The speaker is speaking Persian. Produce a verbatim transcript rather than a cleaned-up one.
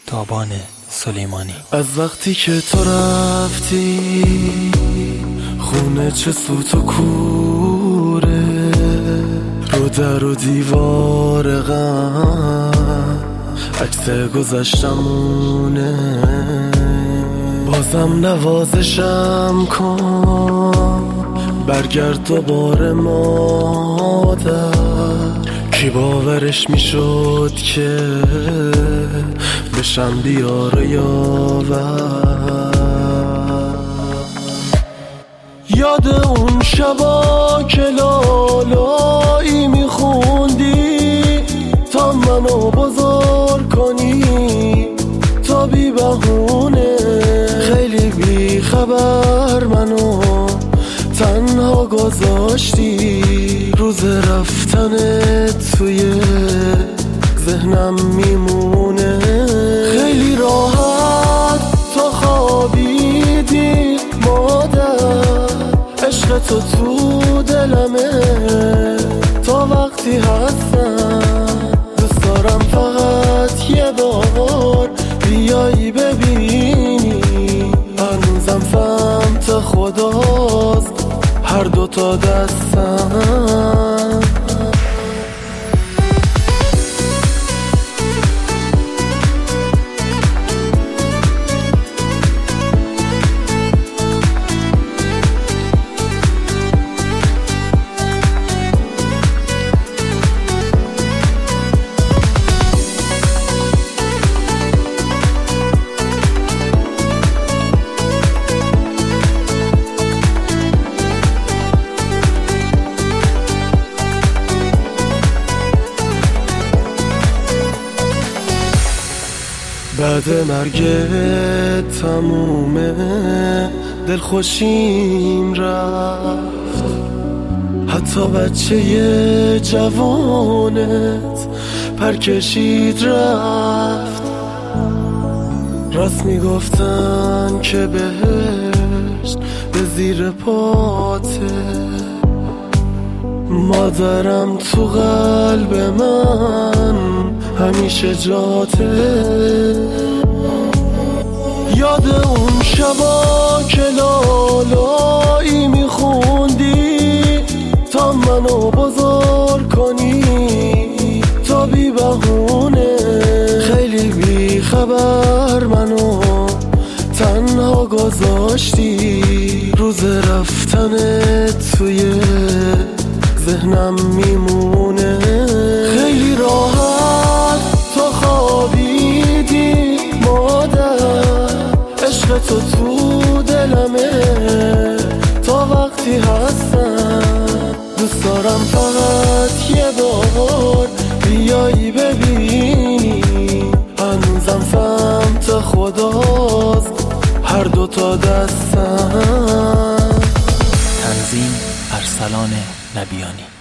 تابان سلیمانی. از وقتی که تو رفتی خونه چه سوت و کوره، رو در و دیوار غم عکس گذشتمونه. بازم نوازشم کن برگرد دوباره مادر. کی باورش میشد که بشم بیار یاور. یاد اون شبا که لالایی میخوندی تا منو بزرگ کنی، تا بی بهونه خیلی بی خبر منو تنها گذاشتی. روز رفتنت توی ذهنم میمونه. خیلی راحت تو خوابیدی مادر، عشق تو تو دلمه تا وقتی هستم. دوست دارم فقط یه بار بیایی ببینی، هنوزم فهمت خداست هر دوتا دستم. بعد مرگ تمومه دلخوشیم رفت، حتی بچه جوانت پر کشید رفت. راست میگفتن که بهشت به زیر پاته، مادرم تو قلب من همیشه جاته. یاد اون شبا که لالایی میخوندی تا منو بزرگ کنی، تا بی بهونه خیلی بی خبر منو تنها گذاشتی. روز رفتنت توی ذهنم میمونه. خیلی راحت تو خوابیدی مادر، عشق تو تو دلمه تا وقتی هستم. دوست دارم فقط یه بار بیایی ببینی، هنوزم فهمت خداست هر دوتا دستم. تنظیم ارسلان نبیانی.